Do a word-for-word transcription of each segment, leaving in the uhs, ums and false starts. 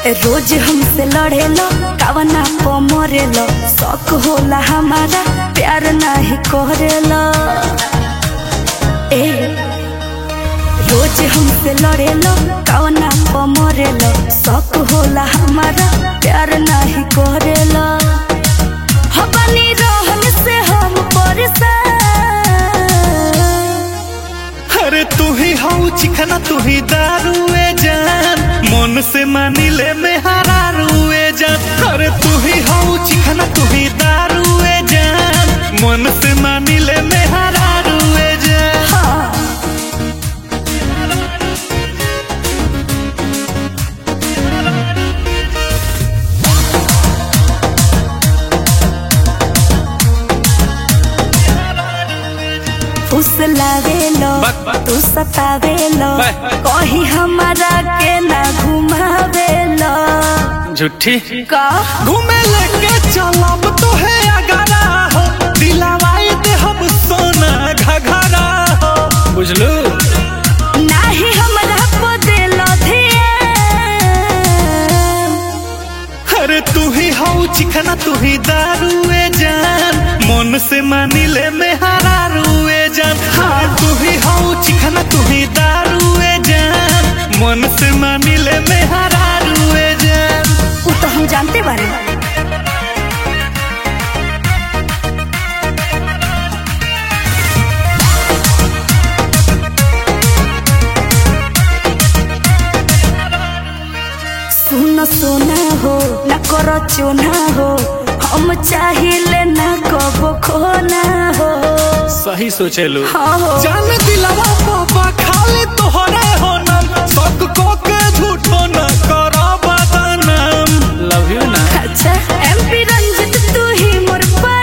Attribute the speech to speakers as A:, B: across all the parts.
A: रोज हमसे लड़ेलो कावना पो मरेलो शौक होला हमारा प्यार नहीं करेलो। ए रोज हमसे लड़ेलो कावना पो मरेलो शौक होला हमारा प्यार नहीं करेलो। हबनी रहन से हम परेशान।
B: अरे तू ही हऊ चिकना तू ही दारुए जान मन से मानी ले में हरारुए जान। अरे तू ही हऊ चिकना तू ही दारुए जान मन से मानी ले में हरारुए जान।
A: हाँ। फुसलावेलो तू सतावेलो कहीं हमारा के ना घुमावेलो।
B: झूठी
A: का
B: घूमे लेके चलब तो है अगरा हो दिलावाई दे हम सोना घघरा हो बुझलू।
A: नाही हमरा को देलो ध्यान।
B: अरे तू ही हऊ चिकना तू ही दारुए जान मन से मानी ले में हरारुए जान। हाँ तू ही हऊ चिकना तू ही दारुए जान मन से मानी ले में हरारुए जान।
A: वो तो हम जानते बारे। सुनो सोना हो न करो चुना हो हम चाहिए ना कबो खोना हो।
B: सही सोचेलू
A: हाँ हो।
B: जान दिलवा पापा खाली तोहरे हो नाम सब को के झूठो न करो बदनाम। लव यू ना।
A: अच्छा एमपी रंजित तू ही मोर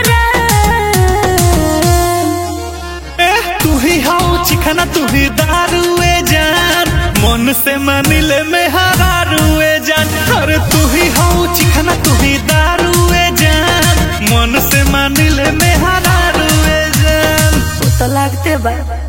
A: परान।
B: ए तू ही हऊ चिकना तू ही दारुए जान मन से मानी ले में हरारुए जान। अरे तू ही हऊ चिकना तू ही दारुए जान मन से मानी ले में हरारुए जान।
A: वो तो लगते बा।